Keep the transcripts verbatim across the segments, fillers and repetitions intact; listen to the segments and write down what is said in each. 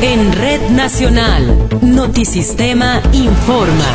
En Red Nacional, Notisistema informa.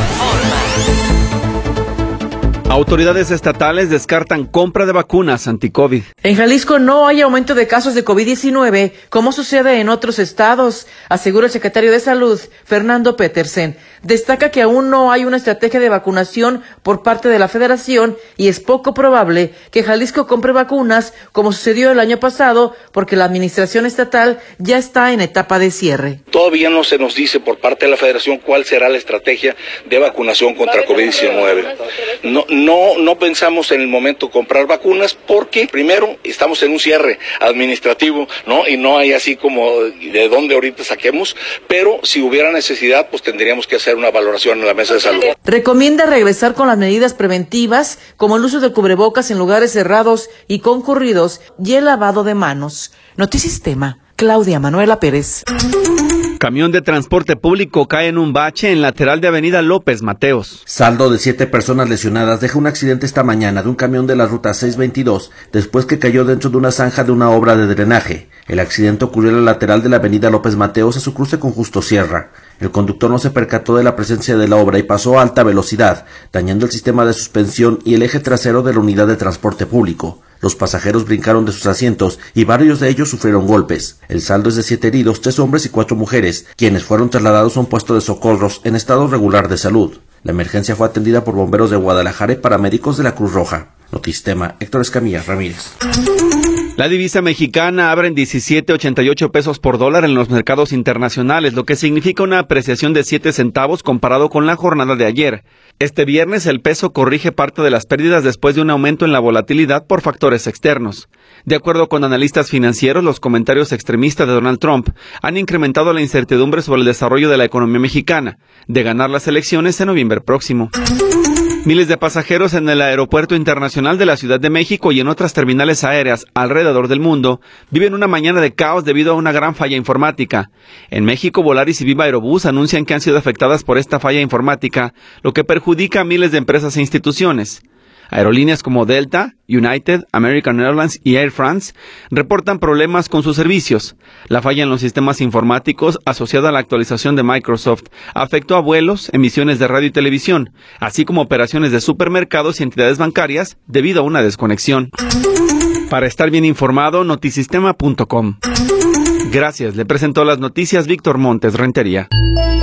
Autoridades estatales descartan compra de vacunas anti-COVID. En Jalisco no hay aumento de casos de COVID diecinueve, como sucede en otros estados, asegura el secretario de Salud, Fernando Petersen. Destaca que aún no hay una estrategia de vacunación por parte de la Federación y es poco probable que Jalisco compre vacunas, como sucedió el año pasado, porque la administración estatal ya está en etapa de cierre. Todavía no se nos dice por parte de la Federación cuál será la estrategia de vacunación contra COVID diecinueve. No, no, no pensamos en el momento comprar vacunas porque, primero, estamos en un cierre administrativo, ¿no? Y no hay así como de dónde ahorita saquemos, pero si hubiera necesidad, pues tendríamos que hacer una valoración en la mesa de salud. Recomienda regresar con las medidas preventivas, como el uso de cubrebocas en lugares cerrados y concurridos y el lavado de manos. Notisistema, Claudia Manuela Pérez. Camión de transporte público cae en un bache en lateral de Avenida López Mateos. Saldo de siete personas lesionadas deja un accidente esta mañana de un camión de la ruta seiscientos veintidós después que cayó dentro de una zanja de una obra de drenaje. El accidente ocurrió en la lateral de la Avenida López Mateos a su cruce con Justo Sierra. El conductor no se percató de la presencia de la obra y pasó a alta velocidad, dañando el sistema de suspensión y el eje trasero de la unidad de transporte público. Los pasajeros brincaron de sus asientos y varios de ellos sufrieron golpes. El saldo es de siete heridos, tres hombres y cuatro mujeres, quienes fueron trasladados a un puesto de socorros en estado regular de salud. La emergencia fue atendida por bomberos de Guadalajara y paramédicos de la Cruz Roja. Notisistema, Héctor Escamilla Ramírez. La divisa mexicana abre en diecisiete ochenta y ocho pesos por dólar en los mercados internacionales, lo que significa una apreciación de siete centavos comparado con la jornada de ayer. Este viernes el peso corrige parte de las pérdidas después de un aumento en la volatilidad por factores externos. De acuerdo con analistas financieros, los comentarios extremistas de Donald Trump han incrementado la incertidumbre sobre el desarrollo de la economía mexicana, de ganar las elecciones en noviembre próximo. Miles de pasajeros en el Aeropuerto Internacional de la Ciudad de México y en otras terminales aéreas alrededor del mundo viven una mañana de caos debido a una gran falla informática. En México, Volaris y Viva Aerobús anuncian que han sido afectadas por esta falla informática, lo que perjudica a miles de empresas e instituciones. Aerolíneas como Delta, United, American Airlines y Air France reportan problemas con sus servicios. La falla en los sistemas informáticos asociada a la actualización de Microsoft afectó a vuelos, emisiones de radio y televisión, así como operaciones de supermercados y entidades bancarias debido a una desconexión. Para estar bien informado, notisistema punto com. Gracias, le presentó las noticias Víctor Montes Rentería.